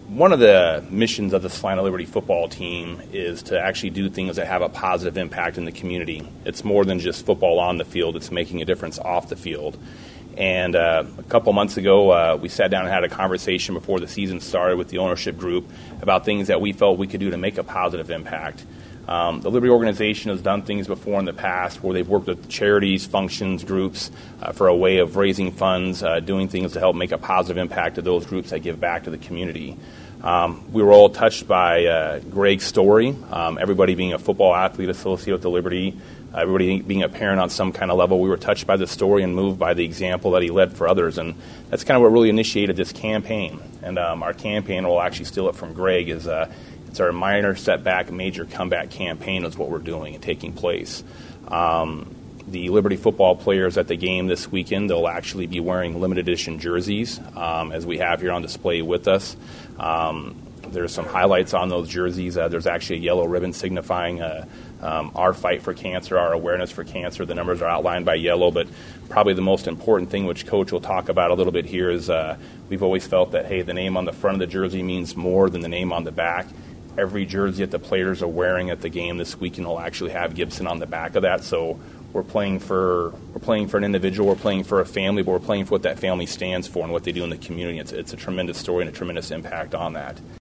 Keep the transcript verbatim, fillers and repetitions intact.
one of the missions of the Salina Liberty football team is to actually do things that have a positive impact in the community. It's more than just football on the field. It's making a difference off the field. And uh, a couple months ago, uh, we sat down and had a conversation before the season started with the ownership group about things that we felt we could do to make a positive impact. Um, the Liberty organization has done things before in the past where they've worked with charities, functions, groups uh, for a way of raising funds, uh, doing things to help make a positive impact to those groups that give back to the community. Um, we were all touched by uh, Greg's story, um, everybody being a football athlete associated with the Liberty, uh, everybody being a parent on some kind of level. We were touched by the story and moved by the example that he led for others, and that's kind of what really initiated this campaign. And um, our campaign, we'll actually steal it from Greg, is uh, it's our minor setback, major comeback campaign is what we're doing and taking place. Um, the Liberty football players at the game this weekend, they'll actually be wearing limited edition jerseys, um, as we have here on display with us. Um, there's some highlights on those jerseys. Uh, there's actually a yellow ribbon signifying uh, um, our fight for cancer, our awareness for cancer. The numbers are outlined by yellow, but probably the most important thing, which Coach will talk about a little bit here, is uh, we've always felt that, hey, the name on the front of the jersey means more than the name on the back. Every jersey that the players are wearing at the game this weekend will actually have Gibson on the back of that. So we're playing for we're playing for an individual, we're playing for a family, but we're playing for what that family stands for and what they do in the community. It's, it's a tremendous story and a tremendous impact on that.